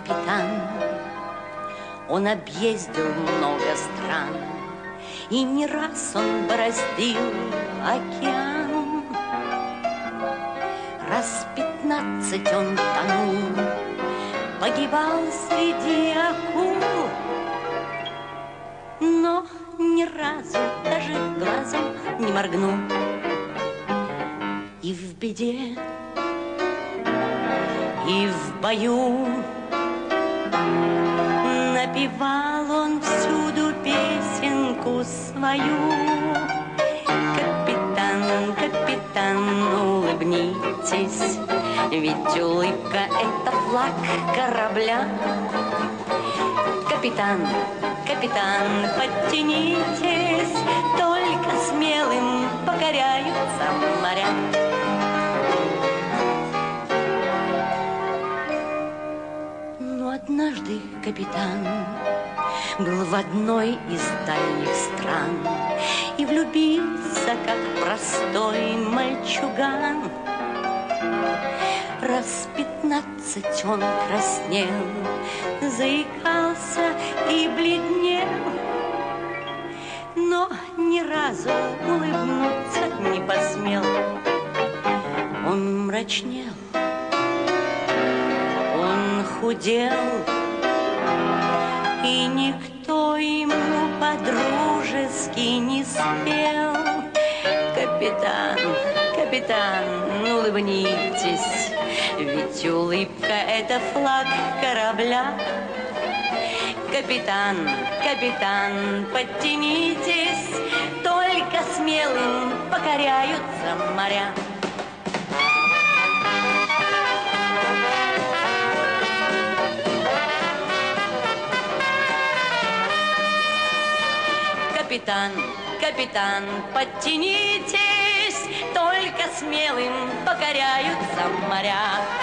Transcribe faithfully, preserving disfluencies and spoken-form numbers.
капитан. Он объездил много стран, и не раз он бороздил океан. Раз пятнадцать он тонул, погибал среди акул, но ни разу даже глазом не моргнул. И в беде, и в бою напевал он всюду песенку свою. Капитан, капитан, улыбнитесь, ведь улыбка — это флаг корабля. Капитан, капитан, подтянитесь, только смелым покоряются моря. Но однажды капитан был в одной из дальних стран и влюбился, как простой мальчуган. Раз пятнадцать он краснел, заикался и бледнел, но ни разу улыбнуться не посмел. Он мрачнел, он худел, и никто ему по-дружески не спел. Капитан, капитан, улыбнитесь, ведь улыбка — это флаг корабля. Капитан, капитан, подтянитесь, только смелым покоряются моря. Капитан, капитан, подтянитесь, только смелым покоряются моря.